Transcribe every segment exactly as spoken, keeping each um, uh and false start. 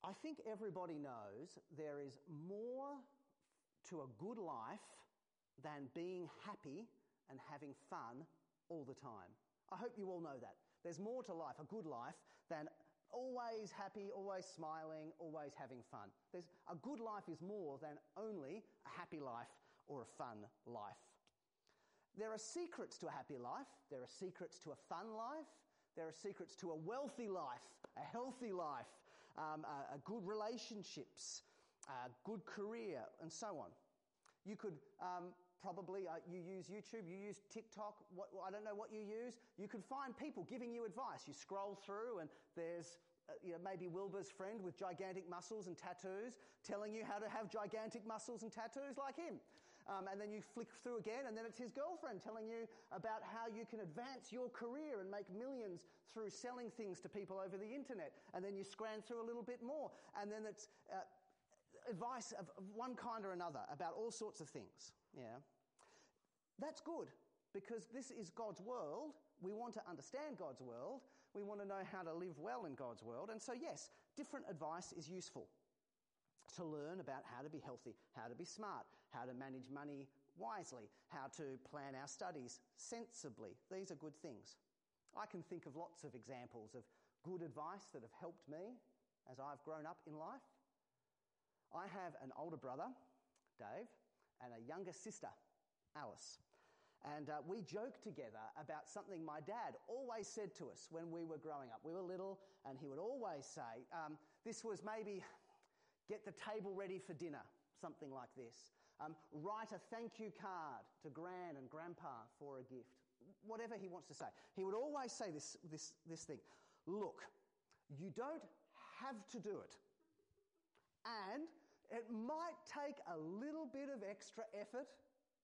I think everybody knows there is more to a good life than being happy and having fun all the time. I hope you all know that. There's more to life, a good life, than always happy, always smiling, always having fun. There's, a good life is more than only a happy life or a fun life. There are secrets to a happy life. There are secrets to a fun life. There are secrets to a wealthy life, a healthy life, um, a, a good relationships, a good career, and so on. You could um, probably, uh, you use YouTube, you use TikTok, what, I don't know what you use. You could find people giving you advice. You scroll through and there's uh, you know, maybe Wilbur's friend with gigantic muscles and tattoos telling you how to have gigantic muscles and tattoos like him. Um, and then you flick through again and then it's his girlfriend telling you about how you can advance your career and make millions through selling things to people over the internet. And then you scran through a little bit more and then it's uh, advice of, of one kind or another about all sorts of things. Yeah, that's good because this is God's world. We want to understand God's world. We want to know how to live well in God's world. And so, yes, different advice is useful to learn about how to be healthy, how to be smart, how to manage money wisely, how to plan our studies sensibly. These are good things. I can think of lots of examples of good advice that have helped me as I've grown up in life. I have an older brother, Dave, and a younger sister, Alice. And uh, we joke together about something my dad always said to us when we were growing up. We were little and he would always say, um, this was maybe get the table ready for dinner, something like this. Um, write a thank you card to Gran and Grandpa for a gift. Whatever he wants to say. He would always say this, this, this thing. Look, you don't have to do it. And it might take a little bit of extra effort,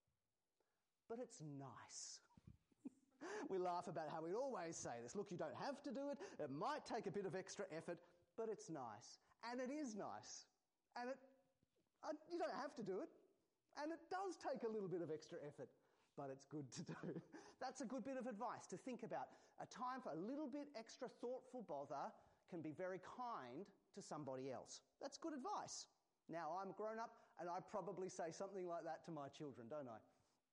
but it's nice. We laugh about how we'd always say this. Look, you don't have to do it. It might take a bit of extra effort, but it's nice. And it is nice. And it, uh, you don't have to do it. And it does take a little bit of extra effort, but it's good to do. That's a good bit of advice to think about. A time for a little bit extra thoughtful bother can be very kind to somebody else. That's good advice. Now, I'm grown up and I probably say something like that to my children, don't I?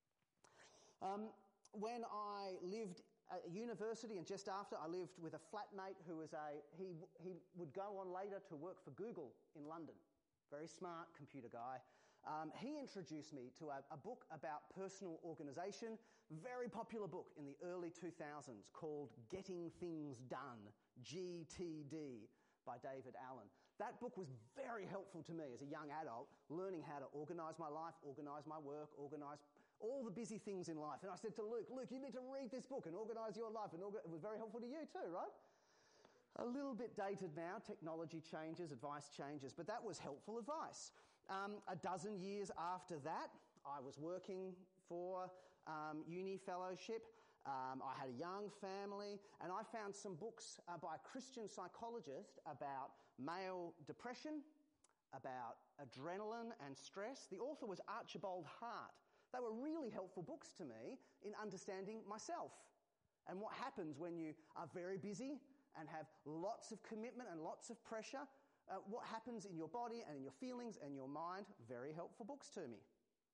Um, when I lived at university and just after, I lived with a flatmate who was a, he, he would go on later to work for Google in London. Very smart computer guy. Um, he introduced me to a, a book about personal organisation, very popular book in the early two thousands called Getting Things Done, G T D, by David Allen. That book was very helpful to me as a young adult, learning how to organise my life, organise my work, organise all the busy things in life. And I said to Luke, Luke, you need to read this book and organise your life. And orga- it was very helpful to you too, right? A little bit dated now, technology changes, advice changes, but that was helpful advice. Um, a dozen years after that, I was working for um, uni fellowship. Um, I had a young family, and I found some books uh, by a Christian psychologist about male depression, about adrenaline and stress. The author was Archibald Hart. They were really helpful books to me in understanding myself and what happens when you are very busy and have lots of commitment and lots of pressure. Uh, what happens in your body and in your feelings and your mind. Very helpful books to me.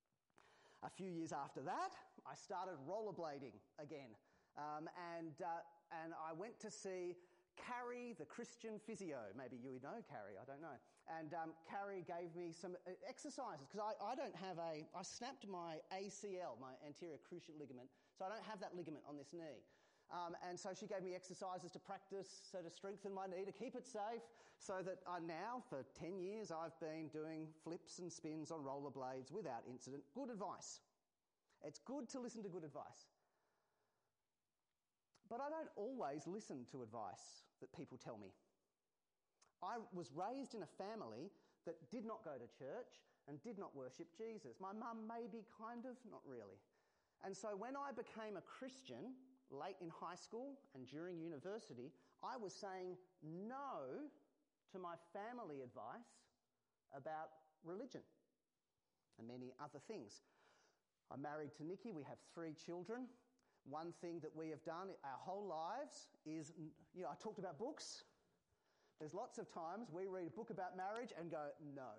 A few years after that, I started rollerblading again. Um, and uh, and I went to see Carrie, the Christian physio. Maybe you would know Carrie, I don't know. And um, Carrie gave me some exercises, because I, I don't have a... I snapped my A C L, my anterior cruciate ligament, so I don't have that ligament on this knee. Um, and so she gave me exercises to practice, so to strengthen my knee, to keep it safe, so that I now, for ten years, I've been doing flips and spins on rollerblades without incident. Good advice. It's good to listen to good advice. But I don't always listen to advice that people tell me. I was raised in a family that did not go to church and did not worship Jesus. My mum maybe kind of, not really. And so when I became a Christian late in high school and during university, I was saying no to my family advice about religion and many other things. I'm married to Nikki. We have three children. One thing that we have done our whole lives is, you know, I talked about books. There's lots of times we read a book about marriage and go, no.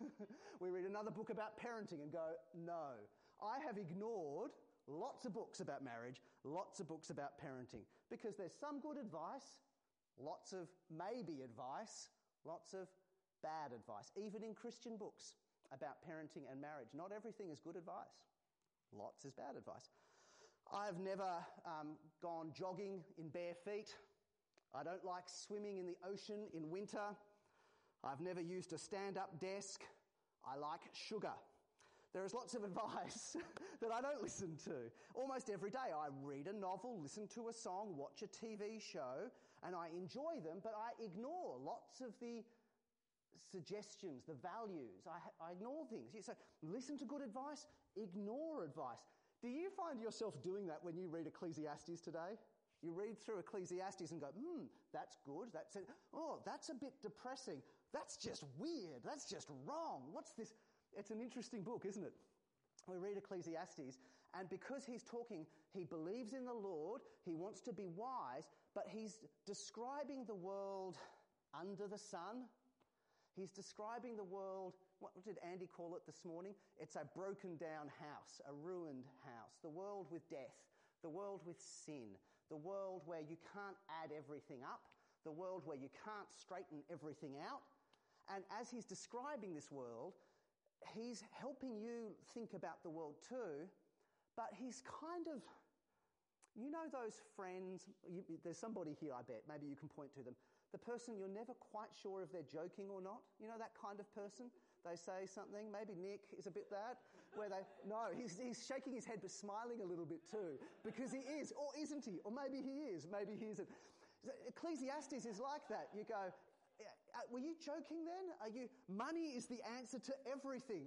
We read another book about parenting and go, no. I have ignored lots of books about marriage, lots of books about parenting, because there's some good advice, lots of maybe advice, lots of bad advice, even in Christian books about parenting and marriage. Not everything is good advice. Lots is bad advice. I've never um, gone jogging in bare feet. I don't like swimming in the ocean in winter. I've never used a stand-up desk. I like sugar. There is lots of advice that I don't listen to. Almost every day I read a novel, listen to a song, watch a T V show, and I enjoy them, but I ignore lots of the suggestions, the values. I, I ignore things. So listen to good advice, ignore advice. Do you find yourself doing that when you read Ecclesiastes today? You read through Ecclesiastes and go, hmm, that's good. That's it. Oh, that's a bit depressing. That's just weird. That's just wrong. What's this? It's an interesting book, isn't it? We read Ecclesiastes, and because he's talking, he believes in the Lord, he wants to be wise, but he's describing the world under the sun. He's describing the world, what did Andy call it this morning? It's a broken down house, a ruined house. The world with death, the world with sin, the world where you can't add everything up, the world where you can't straighten everything out. And as he's describing this world, he's helping you think about the world too, but he's kind of, you know those friends, you, there's somebody here I bet, maybe you can point to them, the person you're never quite sure if they're joking or not, you know that kind of person? They say something, maybe Nick is a bit that, where they, no, he's, he's shaking his head but smiling a little bit too, because he is, or isn't he? Or maybe he is, maybe he isn't. Ecclesiastes is like that. You go, were you joking then? Are you, money is the answer to everything.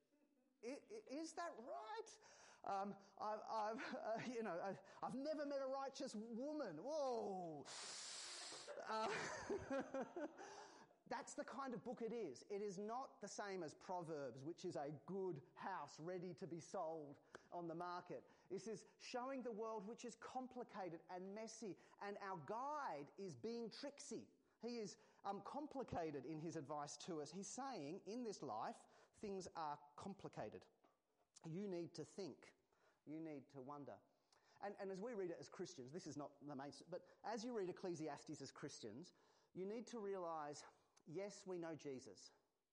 I, is that right? Um, I've, I've uh, you know, I've, I've never met a righteous woman. Whoa. Uh, that's the kind of book it is. It is not the same as Proverbs, which is a good house ready to be sold on the market. This is showing the world which is complicated and messy, and our guide is being tricksy. He is um, complicated in his advice to us. He's saying, in this life, things are complicated. You need to think. You need to wonder. And, and as we read it as Christians, this is not the main, but as you read Ecclesiastes as Christians, you need to realise, yes, we know Jesus.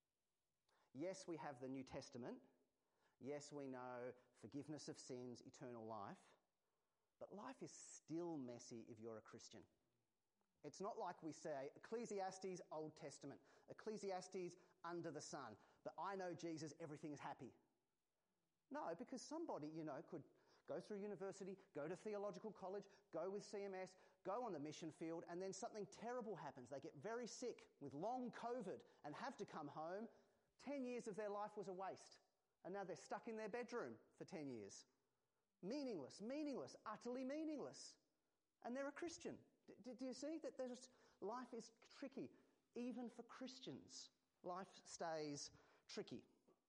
Yes, we have the New Testament. Yes, we know forgiveness of sins, eternal life. But life is still messy if you're a Christian. It's not like we say, Ecclesiastes, Old Testament, Ecclesiastes, under the sun, but I know Jesus, everything is happy. No, because somebody, you know, could go through university, go to theological college, go with C M S, go on the mission field, and then something terrible happens. They get very sick with long COVID and have to come home. Ten years of their life was a waste. And now they're stuck in their bedroom for ten years. Meaningless, meaningless, utterly meaningless. And they're a Christian. D- do you see that there's, life is tricky? Even for Christians, life stays tricky.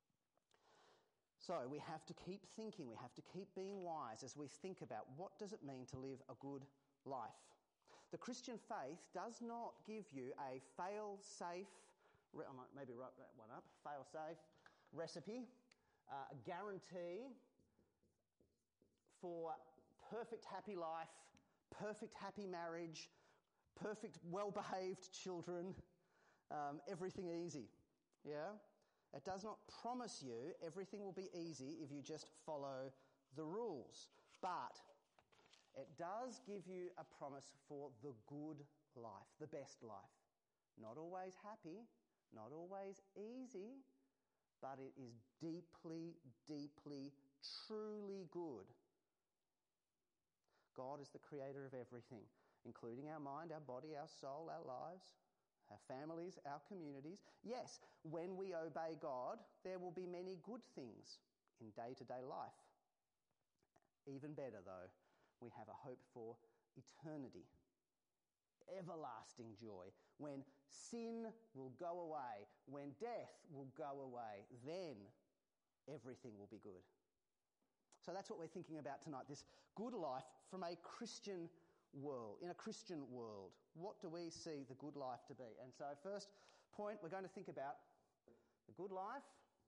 So we have to keep thinking, we have to keep being wise as we think about what does it mean to live a good life. The Christian faith does not give you a fail-safe, I might maybe write that one up, fail-safe recipe, uh, a guarantee for perfect happy life, perfect happy marriage, perfect well-behaved children, um, everything easy. Yeah? It does not promise you everything will be easy if you just follow the rules. But it does give you a promise for the good life, the best life. Not always happy, not always easy, but it is deeply, deeply, truly good. God is the creator of everything, including our mind, our body, our soul, our lives, our families, our communities. Yes, when we obey God, there will be many good things in day-to-day life. Even better, though, we have a hope for eternity, everlasting joy, when sin will go away, when death will go away, then everything will be good. So that's what we're thinking about tonight, this good life from a Christian world, in a Christian world? What do we see the good life to be? And so first point, we're going to think about the good life.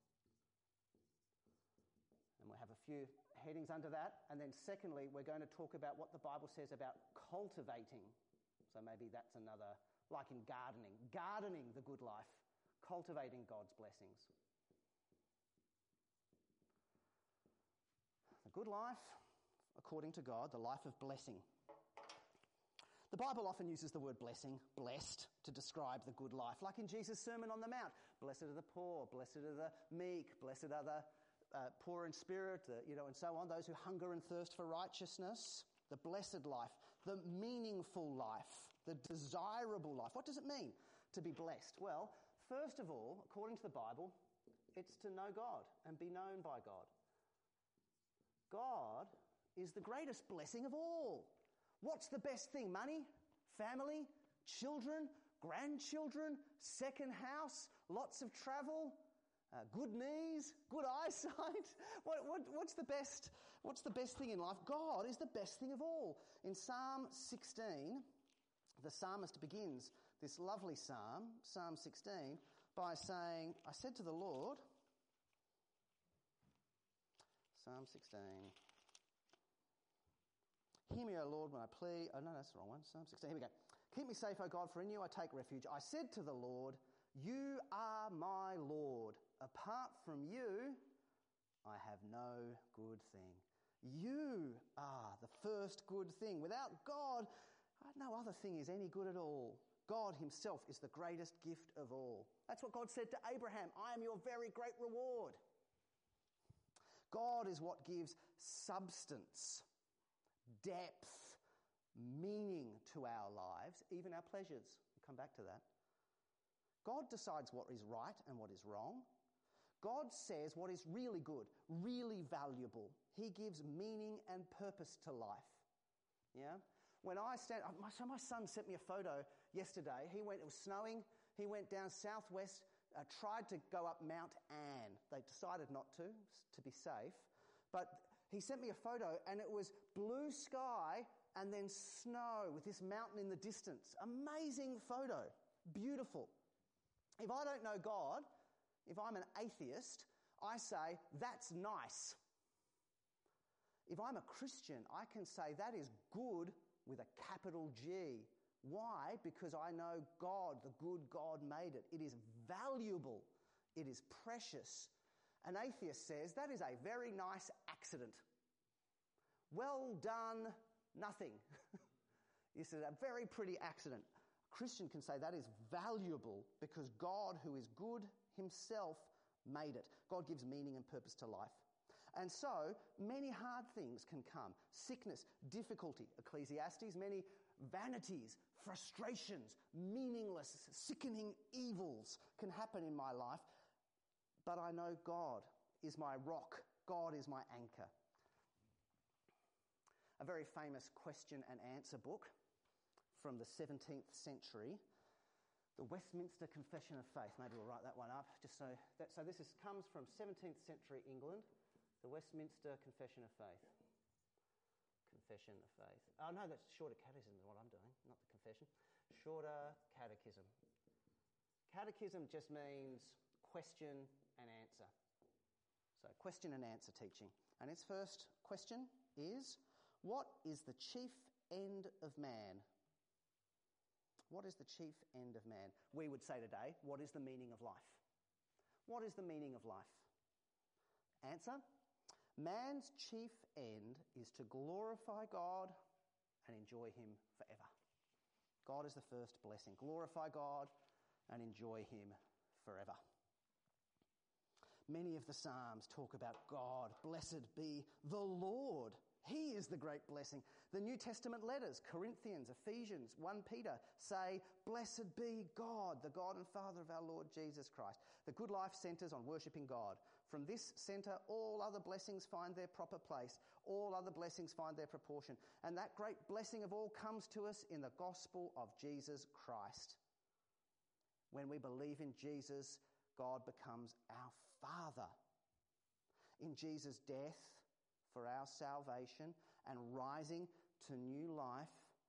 And we'll have a few headings under that. And then secondly, we're going to talk about what the Bible says about cultivating. So maybe that's another, like in gardening, gardening the good life, cultivating God's blessings. The good life, according to God, the life of blessing. The Bible often uses the word blessing, blessed, to describe the good life, like in Jesus' Sermon on the Mount. Blessed are the poor, blessed are the meek, blessed are the uh, poor in spirit, uh, you know, and so on, those who hunger and thirst for righteousness, the blessed life, the meaningful life, the desirable life. What does it mean to be blessed? Well, first of all, according to the Bible, it's to know God and be known by God. God is the greatest blessing of all. What's the best thing? Money? Family? Children? Grandchildren? Second house? Lots of travel? Uh, good knees? Good eyesight? What, what, what's the best? What's the best thing in life? God is the best thing of all. In Psalm sixteen, the psalmist begins this lovely psalm, Psalm sixteen, by saying, I said to the Lord, Psalm sixteen, hear me, O Lord, when I plead. Oh, no, that's the wrong one. Psalm sixteen. Here we go. Keep me safe, O God, for in you I take refuge. I said to the Lord, you are my Lord. Apart from you, I have no good thing. You are the first good thing. Without God, no other thing is any good at all. God himself is the greatest gift of all. That's what God said to Abraham. I am your very great reward. God is what gives substance, depth, meaning to our lives, even our pleasures. We'll come back to that. God decides what is right and what is wrong. God says what is really good, really valuable. He gives meaning and purpose to life. Yeah? When I stand, my, so my son sent me a photo yesterday. He went, it was snowing. He went down southwest, uh, tried to go up Mount Anne. They decided not to, to be safe. But he sent me a photo and it was blue sky and then snow with this mountain in the distance. Amazing photo. Beautiful. If I don't know God, if I'm an atheist, I say, that's nice. If I'm a Christian, I can say that is good with a capital G. Why? Because I know God, the good God made it. It is valuable. It is precious. An atheist says, that is a very nice accident. Well done, nothing. This is a very pretty accident. A Christian can say that is valuable because God, who is good himself, made it. God gives meaning and purpose to life. And so, many hard things can come. Sickness, difficulty, Ecclesiastes, many vanities, frustrations, meaningless, sickening evils can happen in my life. But I know God is my rock. God is my anchor. A very famous question and answer book from the seventeenth century, the Westminster Confession of Faith. Maybe we'll write that one up. Just so that, so this is, comes from seventeenth century England, the Westminster Confession of Faith. Confession of Faith. Oh no, that's Shorter Catechism is what I'm doing, not the confession. Shorter Catechism. Catechism just means question and answer. So question and answer teaching. And its first question is, what is the chief end of man? What is the chief end of man? We would say today, what is the meaning of life? What is the meaning of life? Answer, man's chief end is to glorify God and enjoy him forever. God is the first blessing. Glorify God and enjoy him forever. Many of the Psalms talk about God. Blessed be the Lord. He is the great blessing. The New Testament letters, Corinthians, Ephesians, First Peter, say, blessed be God, the God and Father of our Lord Jesus Christ. The good life centres on worshipping God. From this centre, all other blessings find their proper place. All other blessings find their proportion. And that great blessing of all comes to us in the gospel of Jesus Christ. When we believe in Jesus, God becomes our Father. In Jesus' death, for our salvation and rising to new life,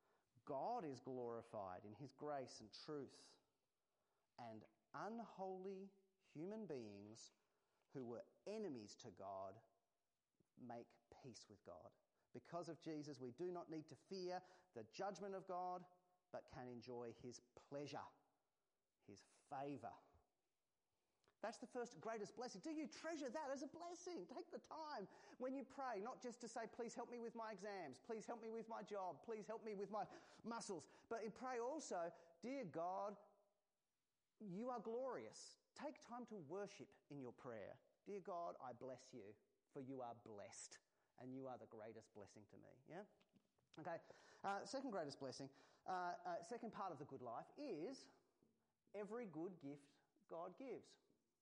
God is glorified in his grace and truth, and unholy human beings who were enemies to God make peace with God. Because of Jesus, we do not need to fear the judgment of God, but can enjoy his pleasure, his favour. That's the first greatest blessing. Do you treasure that as a blessing? Take the time when you pray, not just to say, please help me with my exams, please help me with my job, please help me with my muscles, but you pray also, dear God, you are glorious. Take time to worship in your prayer. Dear God, I bless you, for you are blessed, and you are the greatest blessing to me. Yeah? Okay, uh, second greatest blessing, uh, uh, second part of the good life is every good gift God gives.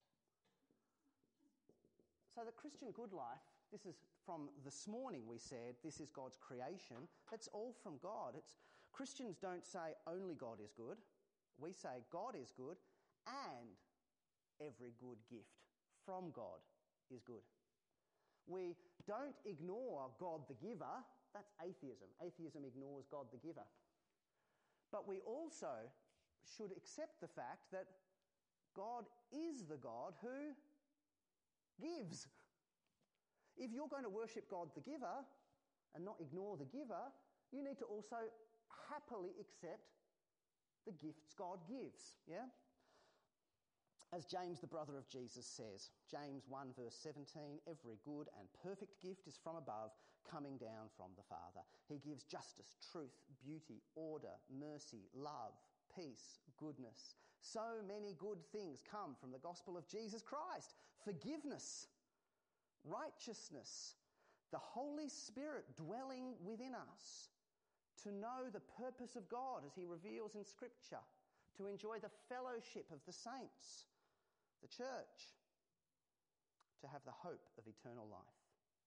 So the Christian good life, this is from this morning we said, this is God's creation. It's all from God. It's Christians don't say only God is good. We say God is good and every good gift from God is good. We don't ignore God the giver. That's atheism. Atheism ignores God the giver. But we also should accept the fact that God is the God who gives. If you're going to worship God the giver and not ignore the giver, you need to also happily accept the gifts God gives. Yeah? As James, the brother of Jesus, says, James one verse seventeen, every good and perfect gift is from above, coming down from the Father. He gives justice, truth, beauty, order, mercy, love, peace, goodness. So many good things come from the gospel of Jesus Christ. Forgiveness, righteousness, the Holy Spirit dwelling within us, to know the purpose of God as he reveals in Scripture, to enjoy the fellowship of the saints, the church, to have the hope of eternal life.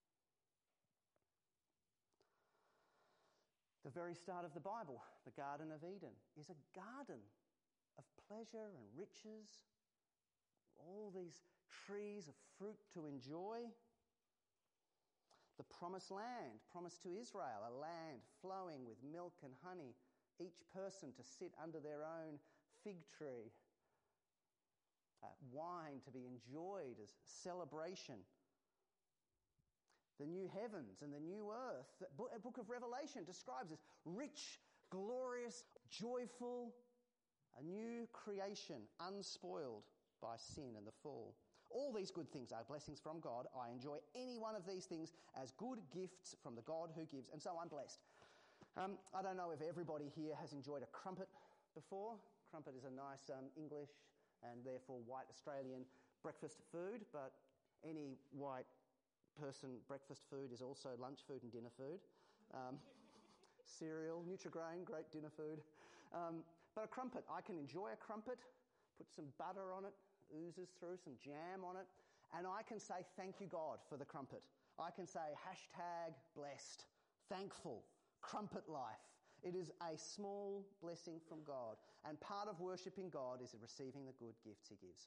The very start of the Bible, the Garden of Eden, is a garden of pleasure and riches, all these trees of fruit to enjoy. The promised land, promised to Israel, a land flowing with milk and honey, each person to sit under their own fig tree, uh, wine to be enjoyed as celebration. The new heavens and the new earth. The book of Revelation describes this rich, glorious, joyful, a new creation unspoiled by sin and the fall. All these good things are blessings from God. I enjoy any one of these things as good gifts from the God who gives, and so I'm blessed. Um, I don't know if everybody here has enjoyed a crumpet before. Crumpet is a nice um, English and therefore white Australian breakfast food, but any white person breakfast food is also lunch food and dinner food. Um, cereal, Nutrigrain, great dinner food. Um, but a crumpet, I can enjoy a crumpet, put some butter on it, oozes through, some jam on it, and I can say thank you God for the crumpet. I can say hashtag blessed, thankful, crumpet life. It is a small blessing from God, and part of worshipping God is receiving the good gifts he gives.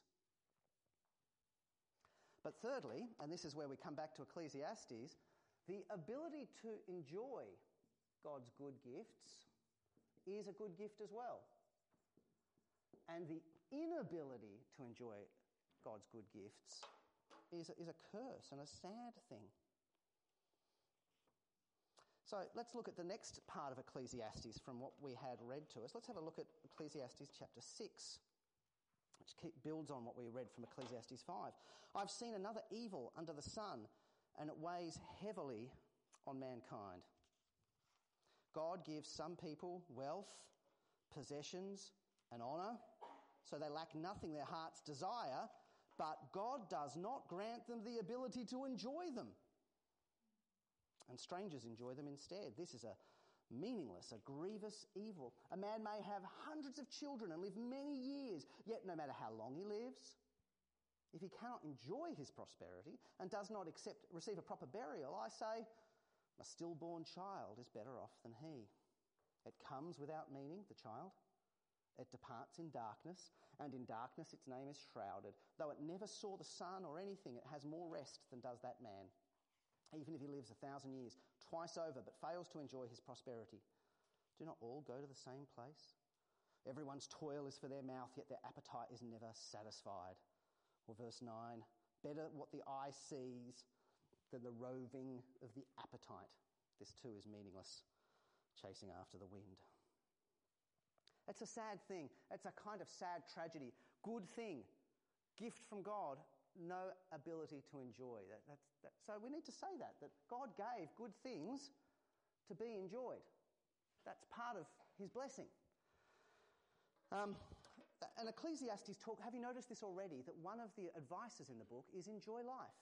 But thirdly, and this is where we come back to Ecclesiastes, the ability to enjoy God's good gifts is a good gift as well. And the inability to enjoy God's good gifts is a, is a curse and a sad thing. So let's look at the next part of Ecclesiastes from what we had read to us. Let's have a look at Ecclesiastes chapter six, which keep, builds on what we read from Ecclesiastes five. I've seen another evil under the sun, and it weighs heavily on mankind. God gives some people wealth, possessions, and honour, so they lack nothing their hearts desire, but God does not grant them the ability to enjoy them. And strangers enjoy them instead. This is a meaningless, a grievous evil. A man may have hundreds of children and live many years, yet no matter how long he lives, if he cannot enjoy his prosperity and does not accept, receive a proper burial, I say, a stillborn child is better off than he. It comes without meaning, the child. It departs in darkness, and in darkness its name is shrouded. Though it never saw the sun or anything, it has more rest than does that man. Even if he lives a thousand years, twice over, but fails to enjoy his prosperity. Do not all go to the same place? Everyone's toil is for their mouth, yet their appetite is never satisfied. Or verse nine, better what the eye sees than the roving of the appetite. This too is meaningless, chasing after the wind. It's a sad thing. It's a kind of sad tragedy. Good thing, gift from God, no ability to enjoy. That, that's, that. So we need to say that, that God gave good things to be enjoyed. That's part of his blessing. Um, and Ecclesiastes talk, have you noticed this already, that one of the advices in the book is enjoy life.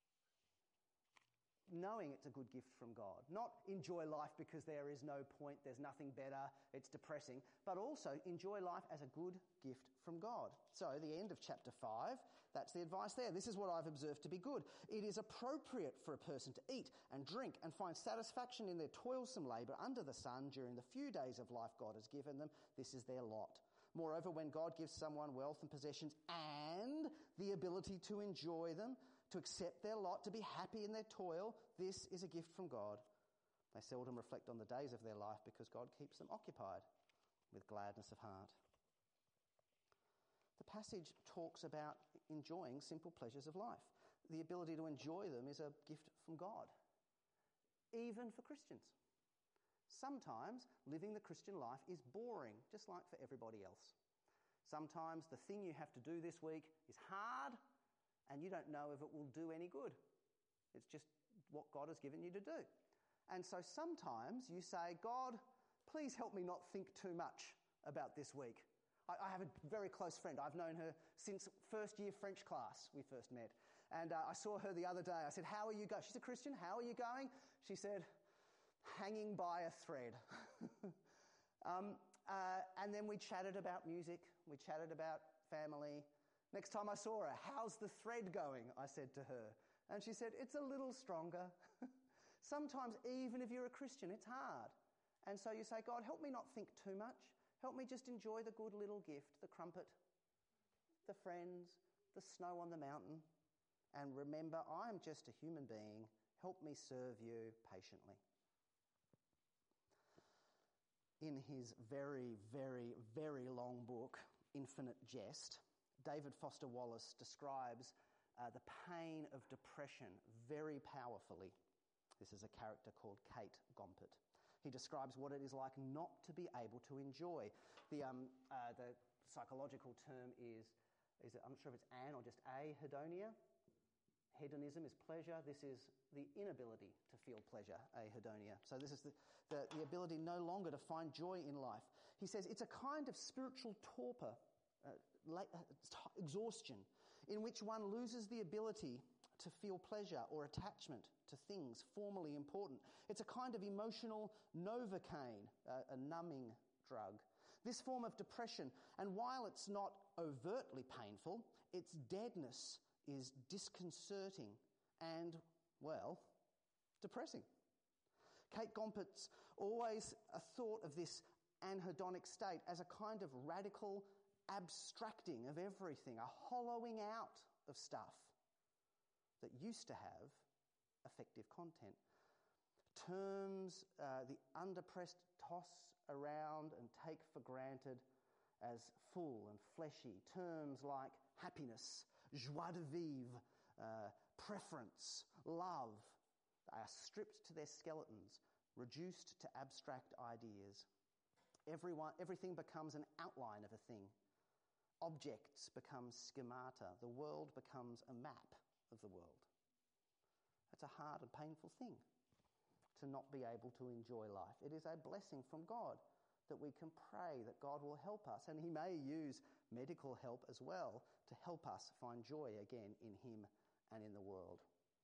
Knowing it's a good gift from God. Not enjoy life because there is no point, there's nothing better, it's depressing, but also enjoy life as a good gift from God. So, the end of chapter five, that's the advice there. This is what I've observed to be good. It is appropriate for a person to eat and drink and find satisfaction in their toilsome labour under the sun during the few days of life God has given them. This is their lot. Moreover, when God gives someone wealth and possessions and the ability to enjoy them, to accept their lot, to be happy in their toil, this is a gift from God. They seldom reflect on the days of their life because God keeps them occupied with gladness of heart. The passage talks about enjoying simple pleasures of life. The ability to enjoy them is a gift from God, even for Christians. Sometimes living the Christian life is boring, just like for everybody else. Sometimes the thing you have to do this week is hard, and you don't know if it will do any good. It's just what God has given you to do. And so sometimes you say, God, please help me not think too much about this week. I, I have a very close friend. I've known her since first year French class we first met. And uh, I saw her the other day. I said, how are you going? She's a Christian. How are you going? She said, hanging by a thread. um, uh, and then we chatted about music. We chatted about family. Next time I saw her, how's the thread going? I said to her. And she said, it's a little stronger. Sometimes even if you're a Christian, it's hard. And so you say, God, help me not think too much. Help me just enjoy the good little gift, the crumpet, the friends, the snow on the mountain. And remember, I'm just a human being. Help me serve you patiently. In his very, very, very long book, Infinite Jest, David Foster Wallace describes uh, the pain of depression very powerfully. This is a character called Kate Gompert. He describes what it is like not to be able to enjoy. The, um, uh, the psychological term is, is it, I'm not sure if it's an or just a, hedonia. Hedonism is pleasure. This is the inability to feel pleasure, ahedonia. So this is the, the, the ability no longer to find joy in life. He says it's a kind of spiritual torpor, uh, exhaustion, in which one loses the ability to feel pleasure or attachment to things formerly important. It's a kind of emotional novocaine, uh, a numbing drug. This form of depression, and while it's not overtly painful, its deadness is disconcerting and, well, depressing. Kate Gompert's always a thought of this anhedonic state as a kind of radical abstracting of everything, a hollowing out of stuff that used to have affective content. Terms uh, the underpressed toss around and take for granted as full and fleshy. Terms like happiness, joie de vivre, uh, preference, love, they are stripped to their skeletons, reduced to abstract ideas. Everyone, everything becomes an outline of a thing. Objects become schemata. The world becomes a map of the world. That's a hard and painful thing, to not be able to enjoy life. It is a blessing from God that we can pray that God will help us, and he may use medical help as well to help us find joy again in him and in the world.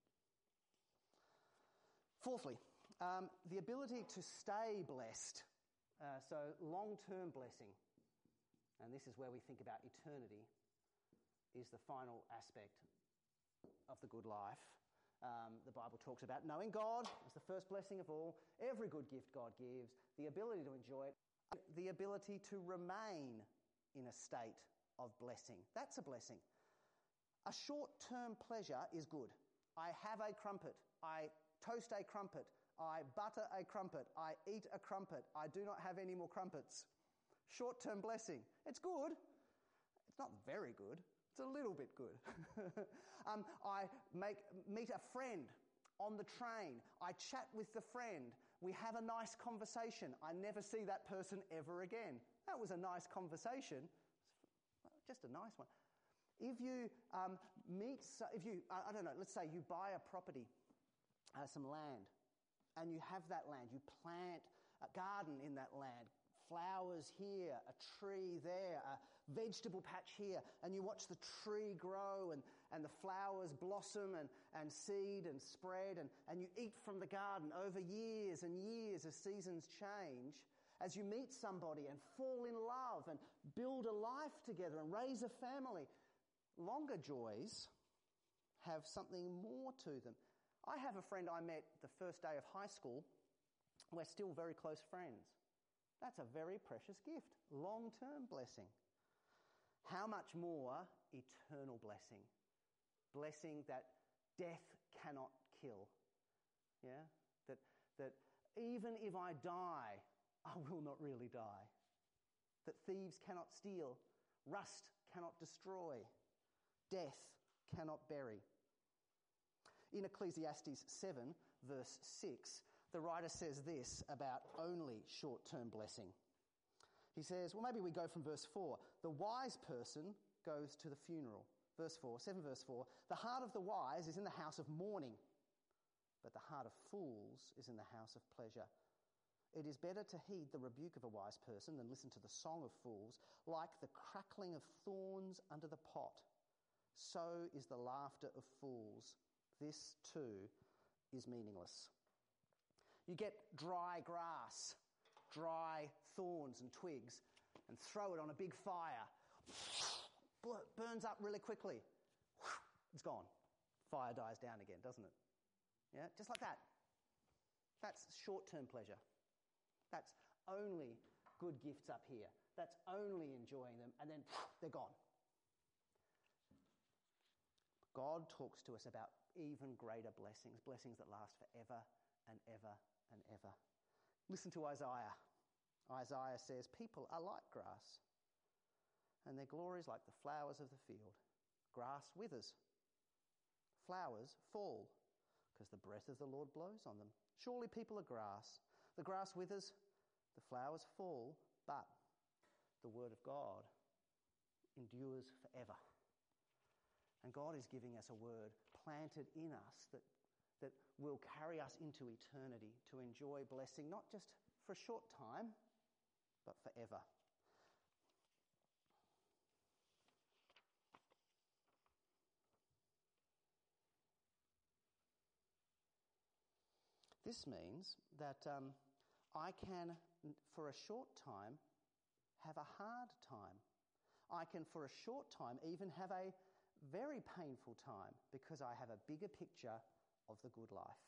Fourthly, um, the ability to stay blessed, uh, so long-term blessing, and this is where we think about eternity, is the final aspect of the good life. Um, the Bible talks about knowing God as the first blessing of all, every good gift God gives, the ability to enjoy it, the ability to remain in a state of blessing. That's a blessing. A short-term pleasure is good. I have a crumpet. I toast a crumpet. I butter a crumpet. I eat a crumpet. I do not have any more crumpets. Short-term blessing. It's good. It's not very good. It's a little bit good. um, I make meet a friend on the train. I chat with the friend. We have a nice conversation. I never see that person ever again. That was a nice conversation. Just a nice one. If you um, meet, if you, I don't know, let's say you buy a property, uh, some land, and you have that land. You plant a garden in that land, flowers here, a tree there, a vegetable patch here, and you watch the tree grow and, and the flowers blossom and, and seed and spread, and, and you eat from the garden over years and years as seasons change. As you meet somebody and fall in love and build a life together and raise a family, longer joys have something more to them. I have a friend I met the first day of high school. We're still very close friends. That's a very precious gift, long-term blessing. How much more eternal blessing? Blessing that death cannot kill. Yeah? That, that even if I die, I will not really die. That thieves cannot steal, rust cannot destroy, death cannot bury. In Ecclesiastes seven, verse six, the writer says this about only short-term blessing. He says, well, maybe we go from verse four. The wise person goes to the funeral. Verse four, seven verse four, the heart of the wise is in the house of mourning, but the heart of fools is in the house of pleasure. It is better to heed the rebuke of a wise person than listen to the song of fools. Like the crackling of thorns under the pot, so is the laughter of fools. This too is meaningless. You get dry grass, dry thorns and twigs, and throw it on a big fire. Burns up really quickly. It's gone. Fire dies down again, doesn't it? Yeah, just like that. That's short-term pleasure. That's only good gifts up here. That's only enjoying them, and then they're gone. God talks to us about even greater blessings, blessings that last forever and ever and ever. Listen to Isaiah. Isaiah says, people are like grass, and their glory is like the flowers of the field. Grass withers, flowers fall, because the breath of the Lord blows on them. Surely people are grass. The grass withers, the flowers fall, but the word of God endures forever. And God is giving us a word planted in us that, that will carry us into eternity to enjoy blessing, not just for a short time, but forever. This means that um, I can, for a short time, have a hard time. I can, for a short time, even have a very painful time because I have a bigger picture of the good life.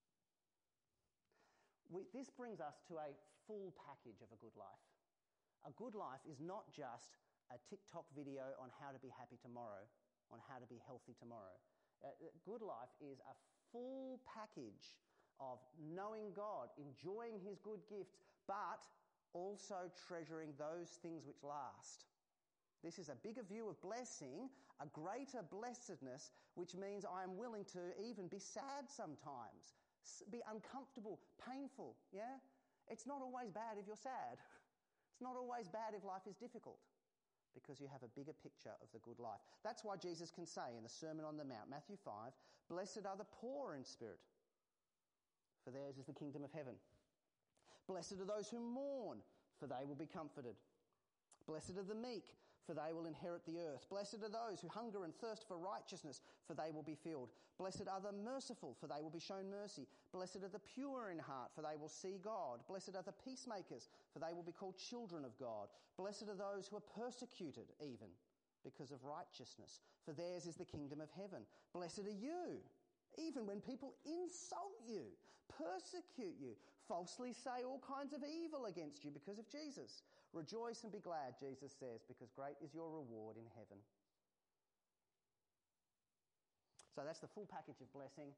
We, this brings us to a full package of a good life. A good life is not just a TikTok video on how to be happy tomorrow, on how to be healthy tomorrow. A good life is a full package of knowing God, enjoying his good gifts, but also treasuring those things which last. This is a bigger view of blessing, a greater blessedness, which means I am willing to even be sad sometimes, be uncomfortable, painful, yeah? It's not always bad if you're sad. It's not always bad if life is difficult, because you have a bigger picture of the good life. That's why Jesus can say in the Sermon on the Mount, Matthew five, blessed are the poor in spirit, for theirs is the kingdom of heaven. Blessed are those who mourn, for they will be comforted. Blessed are the meek, for they will inherit the earth. Blessed are those who hunger and thirst for righteousness, for they will be filled. Blessed are the merciful, for they will be shown mercy. Blessed are the pure in heart, for they will see God. Blessed are the peacemakers, for they will be called children of God. Blessed are those who are persecuted, even because of righteousness, for theirs is the kingdom of heaven. Blessed are you, even when people insult you, persecute you, falsely say all kinds of evil against you because of Jesus. Rejoice and be glad, Jesus says, because great is your reward in heaven. So that's the full package of blessing.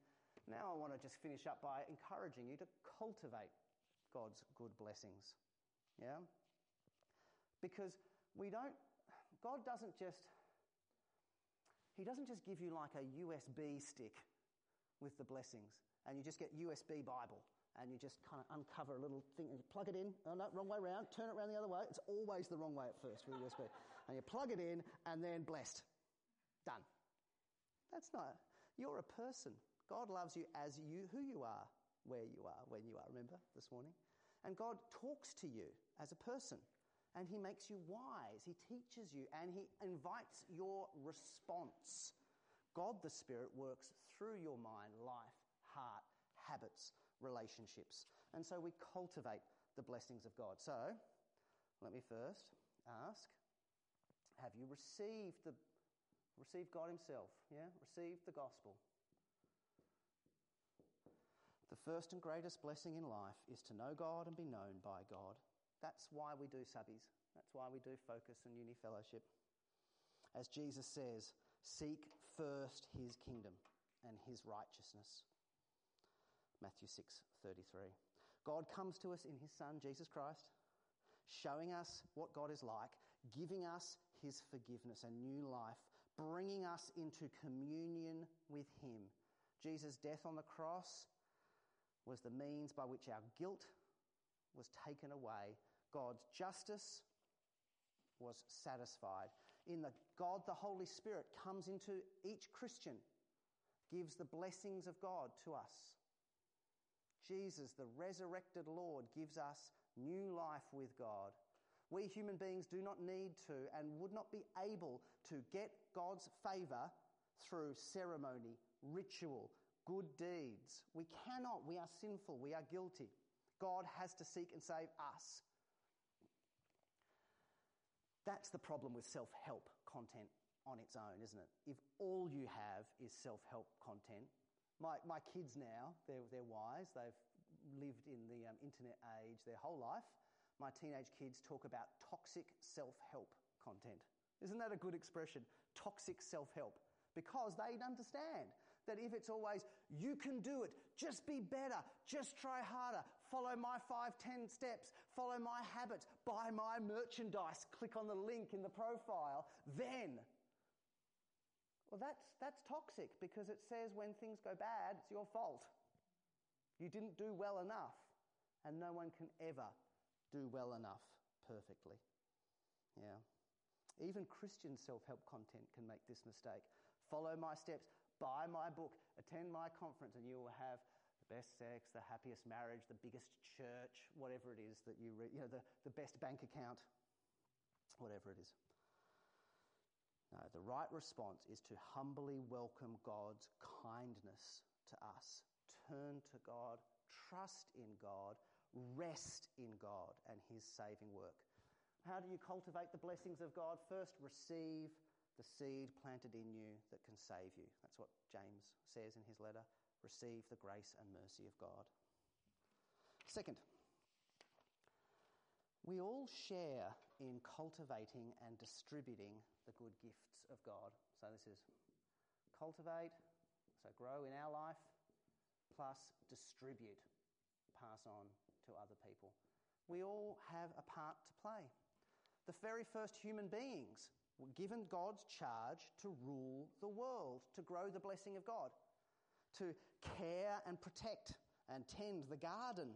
Now I want to just finish up by encouraging you to cultivate God's good blessings. Yeah? Because we don't, God doesn't just, He doesn't just give you like a U S B stick with the blessings and you just get U S B Bible and you just kind of uncover a little thing and you plug it in. Oh no, wrong way around. Turn it around the other way. It's always the wrong way at first with the U S B. And you plug it in and then blessed. Done. That's not, you're a person. God loves you as you, who you are, where you are, when you are, remember this morning? And God talks to you as a person and He makes you wise. He teaches you and He invites your response. God the Spirit works through your mind, life, heart, habits, relationships. And so we cultivate the blessings of God. So, let me first ask, have you received the received God Himself? Yeah? Received the gospel. The first and greatest blessing in life is to know God and be known by God. That's why we do subbies. That's why we do Focus and Uni Fellowship. As Jesus says, seek first His kingdom and His righteousness. Matthew six thirty-three. God comes to us in His Son, Jesus Christ, showing us what God is like, giving us His forgiveness and new life, bringing us into communion with Him. Jesus' death on the cross was the means by which our guilt was taken away. God's justice was satisfied. In the God, the Holy Spirit comes into each Christian, gives the blessings of God to us. Jesus, the resurrected Lord, gives us new life with God. We human beings do not need to and would not be able to get God's favour through ceremony, ritual, good deeds. We cannot. We are sinful. We are guilty. God has to seek and save us. That's the problem with self-help content on its own, isn't it? If all you have is self-help content. My my kids now, they're, they're wise. They've lived in the um, internet age their whole life. My teenage kids talk about toxic self-help content. Isn't that a good expression? Toxic self-help. Because they understand that if it's always, you can do it, just be better, just try harder, follow my five, ten steps, follow my habits, buy my merchandise, click on the link in the profile, then, well, that's, that's toxic because it says when things go bad, it's your fault. You didn't do well enough, and no one can ever do well enough perfectly. Yeah. Even Christian self-help content can make this mistake. Follow my steps, buy my book, attend my conference, and you will have the best sex, the happiest marriage, the biggest church, whatever it is that you read, you know, the, the best bank account, whatever it is. No, the right response is to humbly welcome God's kindness to us. Turn to God, trust in God, rest in God and His saving work. How do you cultivate the blessings of God? First, receive the seed planted in you that can save you. That's what James says in his letter. Receive the grace and mercy of God. Second, we all share in cultivating and distributing the good gifts of God. So this is cultivate, so grow in our life, plus distribute, pass on to other people. We all have a part to play. The very first human beings were given God's charge to rule the world, to grow the blessing of God, to care and protect and tend the garden.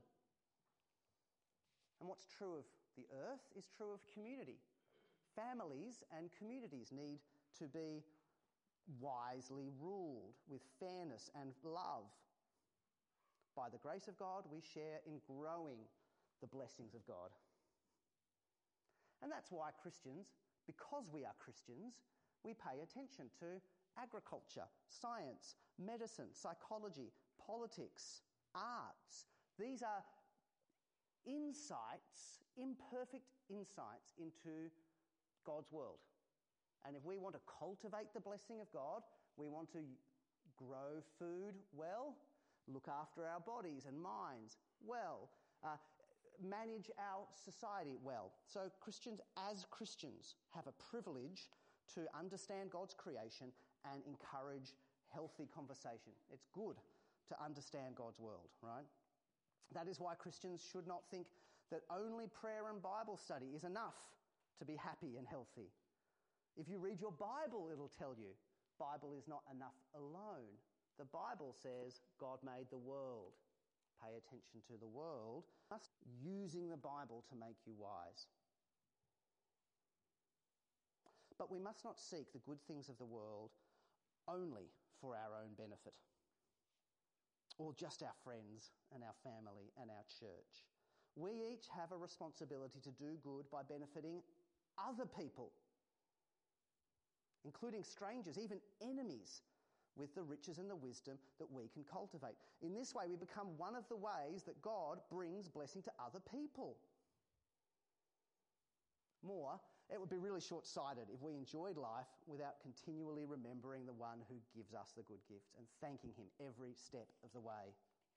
And what's true of the earth is true of community. Families and communities need to be wisely ruled with fairness and love. By the grace of God, we share in growing the blessings of God. And that's why Christians, because we are Christians, we pay attention to agriculture, science, medicine, psychology, politics, arts. These are insights, imperfect insights into God's world. And if we want to cultivate the blessing of God, we want to grow food well, look after our bodies and minds well, uh, manage our society well. So Christians, as Christians, have a privilege to understand God's creation and encourage healthy conversation. It's good to understand God's world, right? That is why Christians should not think that only prayer and Bible study is enough to be happy and healthy. If you read your Bible, it'll tell you Bible is not enough alone. The Bible says God made the world. Pay attention to the world, using the Bible to make you wise. But we must not seek the good things of the world only for our own benefit, or just our friends and our family and our church. We each have a responsibility to do good by benefiting other people, including strangers, even enemies, with the riches and the wisdom that we can cultivate. In this way, we become one of the ways that God brings blessing to other people. More, it would be really short-sighted if we enjoyed life without continually remembering the one who gives us the good gifts and thanking him every step of the way.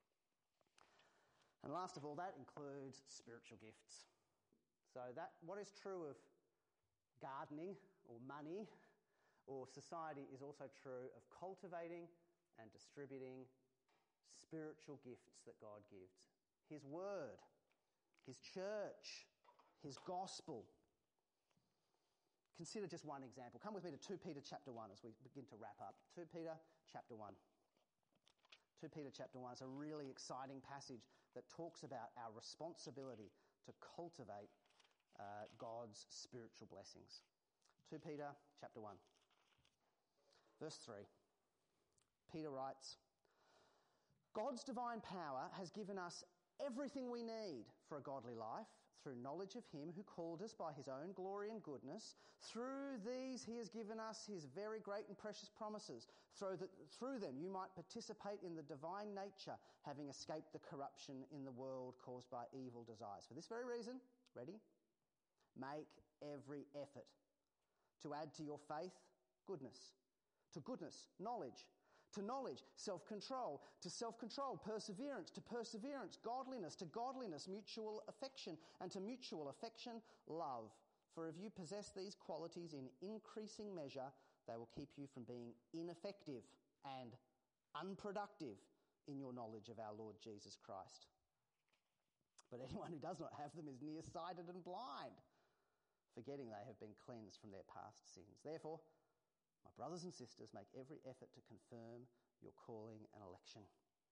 And last of all, that includes spiritual gifts. So that what is true of gardening or money or society is also true of cultivating and distributing spiritual gifts that God gives. His word, his church, his gospel. Consider just one example. Come with me to Second Peter chapter one as we begin to wrap up. Second Peter chapter one. Second Peter chapter one is a really exciting passage that talks about our responsibility to cultivate uh, God's spiritual blessings. Second Peter chapter one. Verse three, Peter writes, God's divine power has given us everything we need for a godly life through knowledge of him who called us by his own glory and goodness. Through these he has given us his very great and precious promises. Through, the, through them you might participate in the divine nature, having escaped the corruption in the world caused by evil desires. For this very reason, ready? Make every effort to add to your faith goodness. To goodness, knowledge. To knowledge, self-control. To self-control, perseverance. To perseverance, godliness. To godliness, mutual affection. And to mutual affection, love. For if you possess these qualities in increasing measure, they will keep you from being ineffective and unproductive in your knowledge of our Lord Jesus Christ. But anyone who does not have them is nearsighted and blind, forgetting they have been cleansed from their past sins. Therefore, my brothers and sisters, make every effort to confirm your calling and election.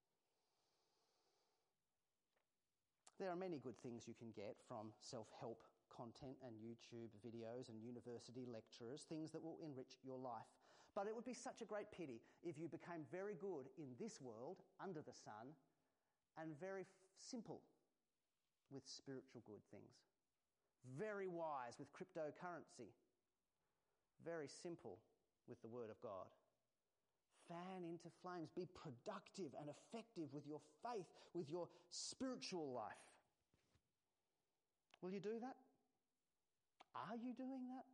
There are many good things you can get from self-help content and YouTube videos and university lecturers, things that will enrich your life. But it would be such a great pity if you became very good in this world, under the sun, and very f- simple with spiritual good things. Very wise with cryptocurrency. Very simple with the word of God. Fan into flames. Be productive and effective with your faith, with your spiritual life. Will you do that? Are you doing that?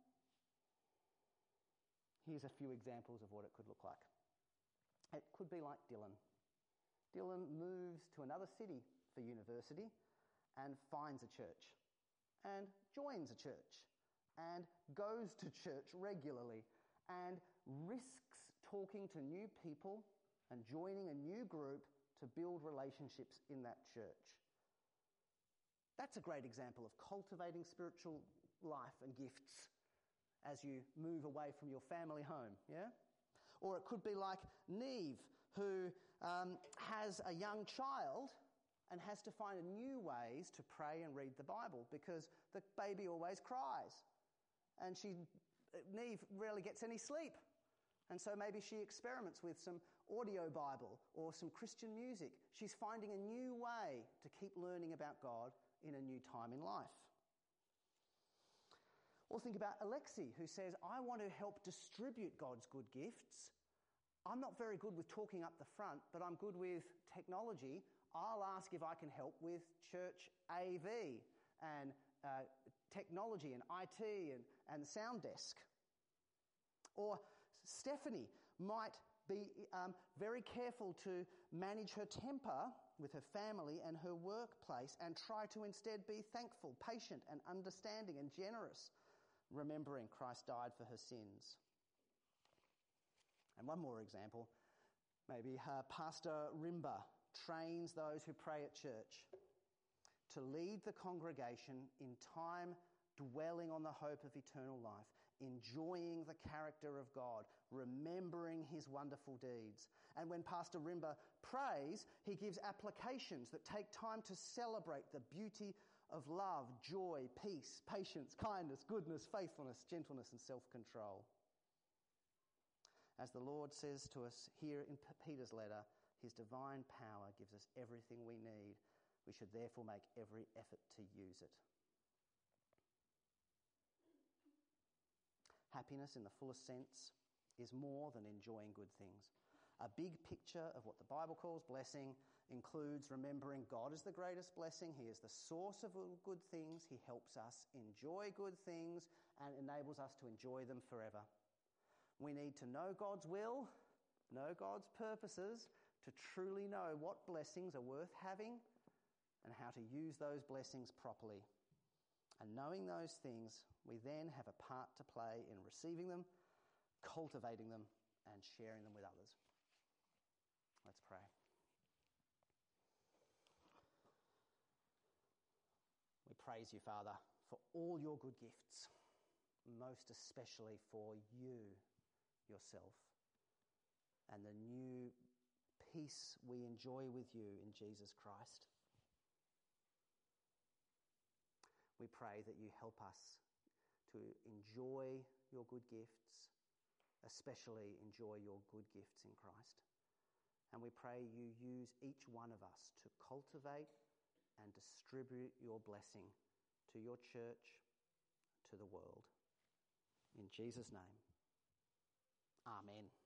Here's a few examples of what it could look like. It could be like Dylan. Dylan moves to another city for university and finds a church and joins a church and goes to church regularly and risks talking to new people and joining a new group to build relationships in that church. That's a great example of cultivating spiritual life and gifts as you move away from your family home, yeah? Or it could be like Neve, who um, has a young child and has to find new ways to pray and read the Bible because the baby always cries and she Neve rarely gets any sleep. And so maybe she experiments with some audio Bible or some Christian music. She's finding a new way to keep learning about God in a new time in life. Or think about Alexi, who says, I want to help distribute God's good gifts. I'm not very good with talking up the front, but I'm good with technology. I'll ask if I can help with church A V and uh, technology and I T and, and the sound desk. Or Stephanie might be um, very careful to manage her temper with her family and her workplace and try to instead be thankful, patient and understanding and generous, remembering Christ died for her sins. And one more example, Maybe uh, Pastor Rimba trains those who pray at church to lead the congregation in time dwelling on the hope of eternal life, enjoying the character of God, remembering his wonderful deeds. And when Pastor Rimba prays, he gives applications that take time to celebrate the beauty of love, joy, peace, patience, kindness, goodness, faithfulness, gentleness, and self-control. As the Lord says to us here in Peter's letter, his divine power gives us everything we need. We should therefore make every effort to use it. Happiness in the fullest sense is more than enjoying good things. A big picture of what the Bible calls blessing includes remembering God is the greatest blessing. He is the source of all good things. He helps us enjoy good things and enables us to enjoy them forever. We need to know God's will, know God's purposes, to truly know what blessings are worth having and how to use those blessings properly. And knowing those things, we then have a part to play in receiving them, cultivating them, and sharing them with others. Let's pray. We praise you, Father, for all your good gifts, most especially for you yourself and the new peace we enjoy with you in Jesus Christ. We pray that you help us to enjoy your good gifts, especially enjoy your good gifts in Christ. And we pray you use each one of us to cultivate and distribute your blessing to your church, to the world. In Jesus' name, amen.